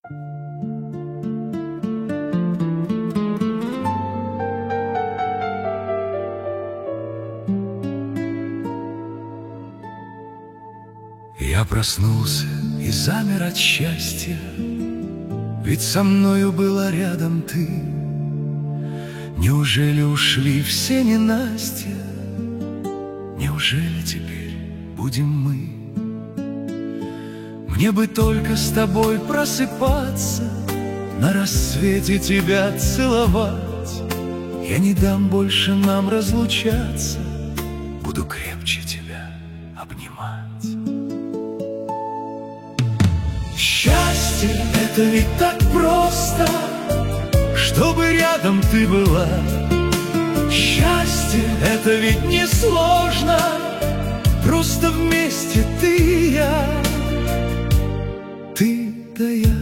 Я проснулся и замер от счастья, ведь со мною была рядом ты. Неужели ушли все ненастья? Неужели теперь будем мы? Мне бы только с тобой просыпаться, на рассвете тебя целовать. Я не дам больше нам разлучаться, буду крепче тебя обнимать. Счастье — это ведь так просто, чтобы рядом ты была. Счастье — это ведь не сложно, просто вместе ты и я. Ты да я,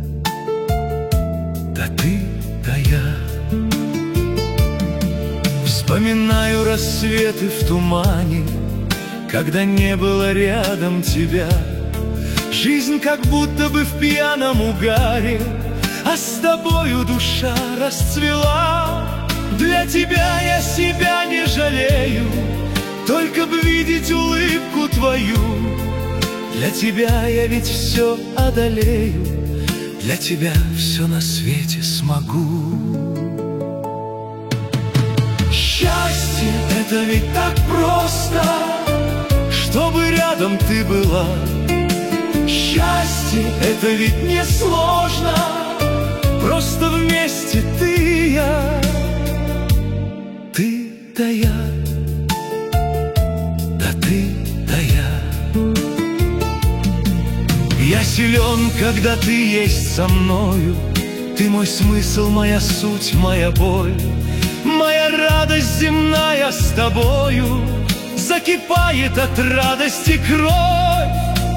да ты да я. Вспоминаю рассветы в тумане, когда не было рядом тебя. Жизнь как будто бы в пьяном угаре, а с тобою душа расцвела. Для тебя я себя не жалею, только б видеть улыбку твою. Для тебя я ведь все одолею, для тебя все на свете смогу. Счастье — это ведь так просто, чтобы рядом ты была. Счастье — это ведь не сложно, просто вместе ты и я. Ты да я, да ты да я. Я силен, когда ты есть со мною. Ты мой смысл, моя суть, моя боль. Моя радость земная с тобою, закипает от радости кровь.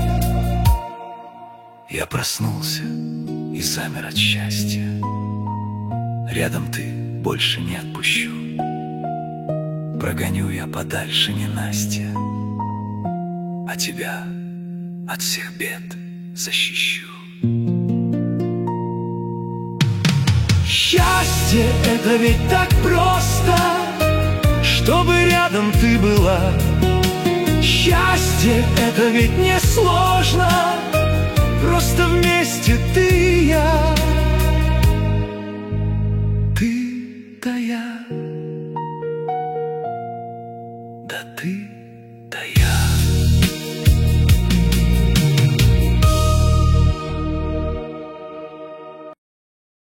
Я проснулся и замер от счастья. Рядом ты, больше не отпущу. Прогоню я подальше ненастья, а тебя от всех бед защищу. Счастье — это ведь так просто, чтобы рядом ты была. Счастье — это ведь не сложно,